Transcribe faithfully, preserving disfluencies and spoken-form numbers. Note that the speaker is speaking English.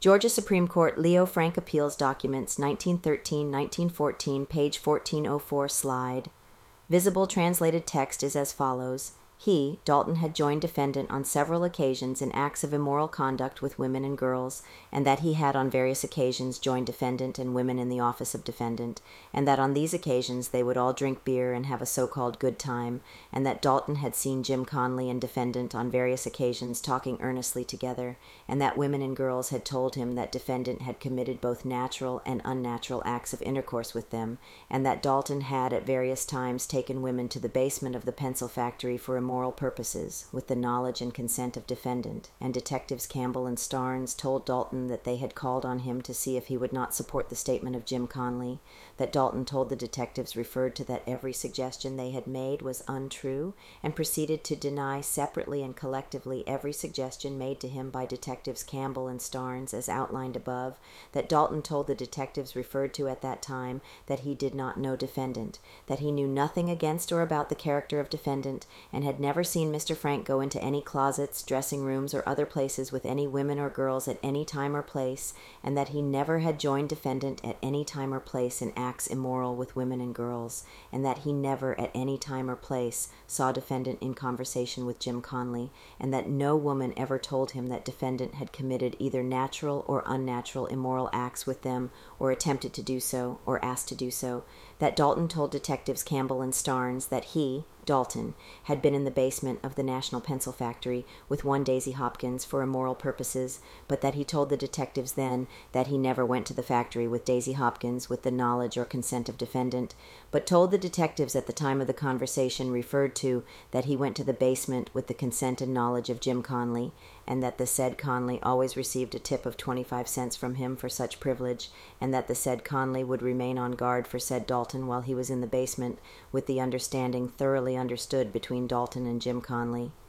Georgia Supreme Court Leo Frank Appeals Documents, nineteen thirteen to nineteen fourteen, page fourteen oh four, slide. Visible translated text is as follows. He, Dalton, had joined defendant on several occasions in acts of immoral conduct with women and girls, and that he had on various occasions joined defendant and women in the office of defendant, and that on these occasions they would all drink beer and have a so-called good time, and that Dalton had seen Jim Conley and defendant on various occasions talking earnestly together, and that women and girls had told him that defendant had committed both natural and unnatural acts of intercourse with them, and that Dalton had at various times taken women to the basement of the pencil factory for immoral purposes, with the knowledge and consent of defendant, and detectives Campbell and Starnes told Dalton that they had called on him to see if he would not support the statement of Jim Conley, that Dalton told the detectives referred to that every suggestion they had made was untrue, and proceeded to deny separately and collectively every suggestion made to him by detectives Campbell and Starnes as outlined above, that Dalton told the detectives referred to at that time that he did not know defendant, that he knew nothing against or about the character of defendant, and had never seen Mister Frank go into any closets, dressing rooms, or other places with any women or girls at any time or place, and that he never had joined defendant at any time or place in acts immoral with women and girls, and that he never at any time or place saw defendant in conversation with Jim Conley, and that no woman ever told him that defendant had committed either natural or unnatural immoral acts with them, or attempted to do so, or asked to do so, that Dalton told detectives Campbell and Starnes that he, Dalton, had been in the basement of the National Pencil Factory with one Daisy Hopkins for immoral purposes, but that he told the detectives then that he never went to the factory with Daisy Hopkins with the knowledge or consent of defendant, but told the detectives at the time of the conversation referred to that he went to the basement with the consent and knowledge of Jim Conley, and that the said Conley always received a tip of twenty-five cents from him for such privilege, and that the said Conley would remain on guard for said Dalton while he was in the basement, with the understanding thoroughly understood between Dalton and Jim Conley.